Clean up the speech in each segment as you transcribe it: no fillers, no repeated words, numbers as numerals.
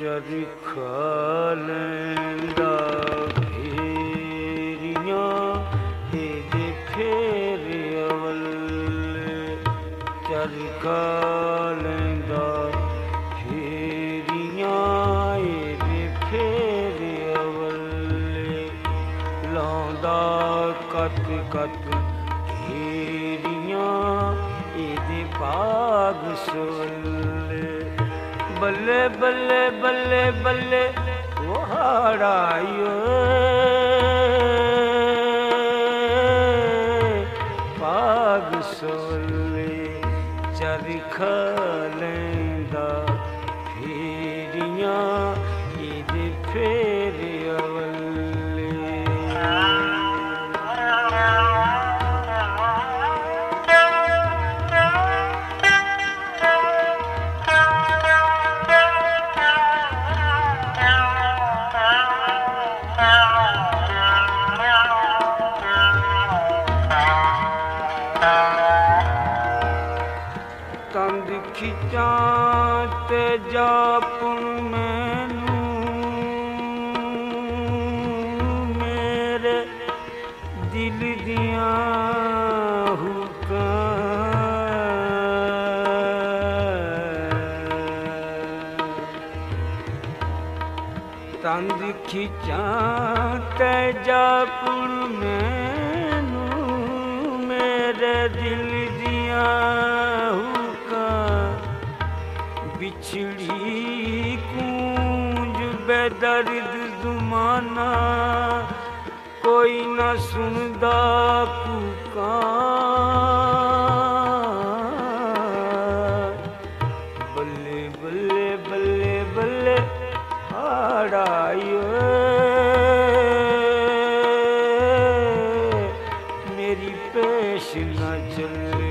ਚਰਖਾ ਲੈਂਦਾ ਫੇਰੀਆਂ ਇਹਦੇ ਫੇਰੇ ਵੱਲੇ, ਚਰਖਾ ਲੈਂਦਾ ਫੇਰੀਆਂ ਇਹਦੇ ਫੇਰੇ ਵੱਲੇ, ਲਾਉਂਦਾ ਕੱਤ ਕੱਤ ਢੇਰੀਆਂ ਇਹਦੇ ਭਾਗ ਸੋਲੇ। ਬੱਲੇ ਬੱਲੇ ਬੱਲੇ ਬੱਲੇ ਵਹਾੜਾਇਓ ਭਾਗ ਸੋਲੇ, ਚਰਖਾ ਲੈਂਦਾ ਫੇਰੀਆਂ ਇਹਦੇ ਫੇਰੇ ਵੱਲੇ। ਤੰਦ ਖਿੱਚਾਂ ਤੇ ਜਾਪਣ ਮੈਨੂੰ ਮੇਰੇ ਦਿਲ ਦੀਆਂ ਹੁਕਾਂ, ਤੰਦ ਖਿੱਚਾਂ ਤੇ ਜਾਪਣ ਮੈਨੂੰ ਮੇਰੇ ਦਿਲ ਦੀਆਂ बिछड़ी कूंज बेदर्द ज़माना, कोई न सुनदा पुकार। बल्ले बल्ले बल्ले बल्ले हाड़ाइयो मेरी पेश न चले,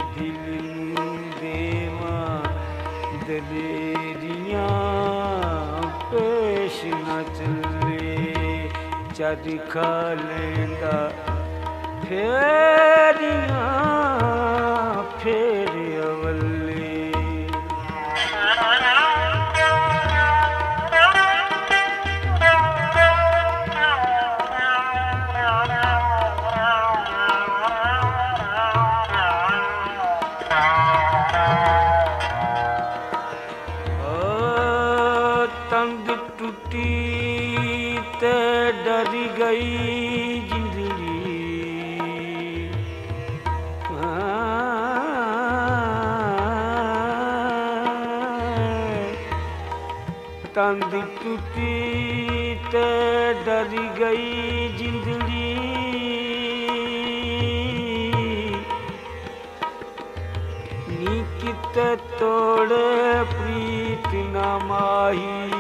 दलेरियां पेश न चले, चरखा लेंदा फेरियां फेरे वल्ले। तंग टूटी ते डर गई जिंदगी, तंग टूटी ते डर गई जिंदगी, नी किते तोड़े प्रीत न माही।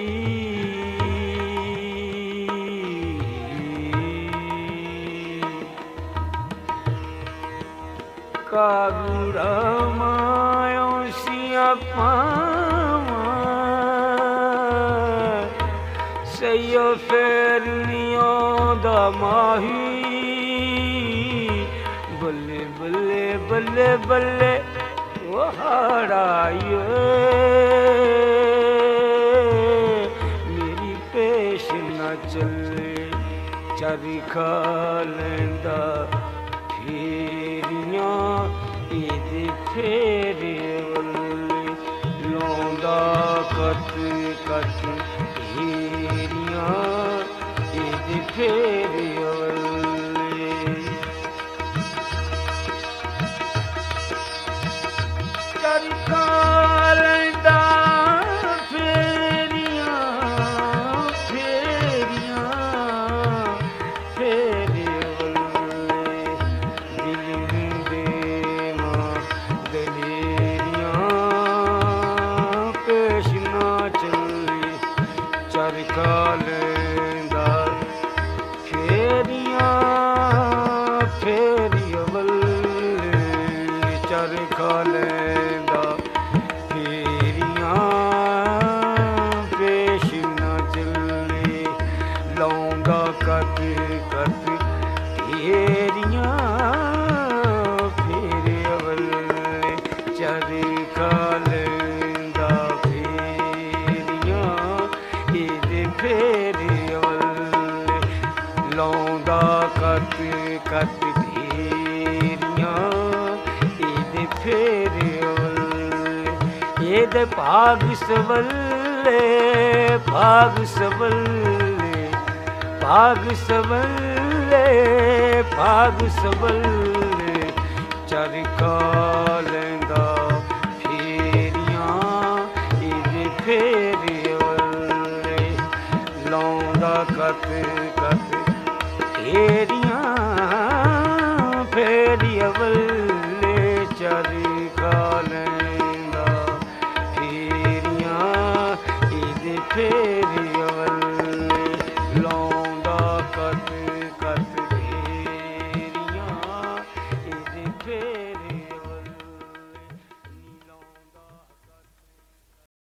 कागुड़ा मायों सियापा सैयो फेरनियों दा माही। बल्ले बल्ले बल्ले बल्ले वहाड़ाइयो मेरी पेश न चले, चरखा लेंदा फेरियां ਇਹਦੇ ਫੇਰੇ ਵੱਲੇ, ਲਾਉਂਦਾ ਕੱਤ ਕੱਤ ਢੇਰੀਆਂ ਇਹਦੇ ਫੇਰੇ ਵੱਲੇ। ਚਰਖਾ ਲੈਂਦਾ ਫੇਰੀਆਂ ਫੇਰੀਆਂ ਫੇਰੇ ਵੱਲੇ, चरखा लेंदा फेरियां फेरे वल्ले, चरखा लेंदा फेरियां पेश न चले, लाਉਂਦਾ कत कत ढेरियां फेरे वल्ले, चरखा लेंदा फेरियां ਇਹਦੇ ਭਾਗ ਸਵੱਲੇ, ਭਾਗ ਸਵੱਲੇ, ਭਾਗ ਸਵੱਲੇ, ਭਾਗ ਸਵੱਲੇ, ਚਰਖਾ ਲੈਂਦਾ ਫੇਰੀਆਂ ਇਹਦੇ ਫੇਰੇ ਵੱਲੇ, ਲਾਉਂਦਾ ਕਤ ਕਤ ਫੇਰੀਆਂ ਫੇਰੀਆਂ ਵੱਲੇ, ਚਰਖਾ